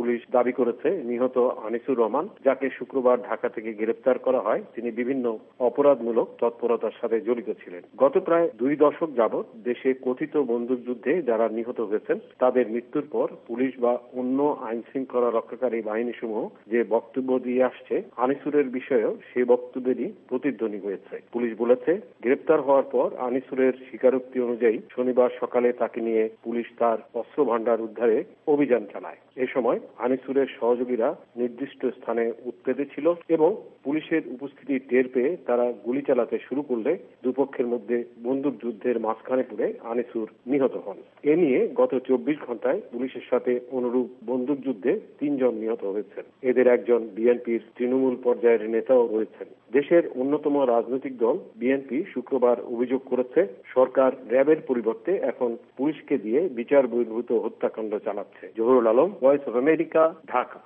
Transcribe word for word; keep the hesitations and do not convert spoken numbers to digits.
Police দাবি করেছে নিহত আনিসুর রহমান, যাকে শুক্রবার ঢাকা থেকে গ্রেপ্তার করা হয়, তিনি বিভিন্ন অপরাধমূলক তৎপরতার সাথে জড়িত ছিলেন। গত প্রায় দুই দশক যাবৎ দেশে কথিত বন্দুকযুদ্ধে যারা নিহত হয়েছেন তাদের মৃত্যুর পর পুলিশ বা অন্য আইন শৃঙ্খলা রক্ষাকারী বাহিনী সমূহ যে বক্তব্য দিয়ে আসছে, আনিসুরের বিষয়েও সে বক্তব্যেরই প্রতিধ্বনি হয়েছে। পুলিশ বলেছে, গ্রেপ্তার হওয়ার পর আনিসুরের স্বীকারোক্তি অনুযায়ী শনিবার সকালে তাকে নিয়ে পুলিশ তার অস্ত্র ভান্ডার উদ্ধারে অভিযান চালায়। এ সময় আনিসুরের সহযোগীরা নির্দিষ্ট স্থানে উৎপেতে ছিল এবং পুলিশের উপস্থিতি টের পেয়ে তারা গুলি চালাতে শুরু করলে দুপক্ষের মধ্যে বন্দুক যুদ্ধের মাঝখানে পড়ে আনিসুর নিহত হন। এ নিয়ে গত চব্বিশ ঘন্টায় পুলিশের সাথে অনুরূপ বন্দুক যুদ্ধে তিনজন নিহত হয়েছেন। এদের একজন বিএনপির তৃণমূল পর্যায়ের নেতাও রয়েছেন। দেশের অন্যতম রাজনৈতিক দল বিএনপি শুক্রবার অভিযোগ করেছে, সরকার র্যাবের পরিবর্তে এখন পুলিশকে দিয়ে বিচার বহির্ভূত হত্যাকাণ্ড চালাচ্ছে। Jahurul Alam, voice of America, Dhaka.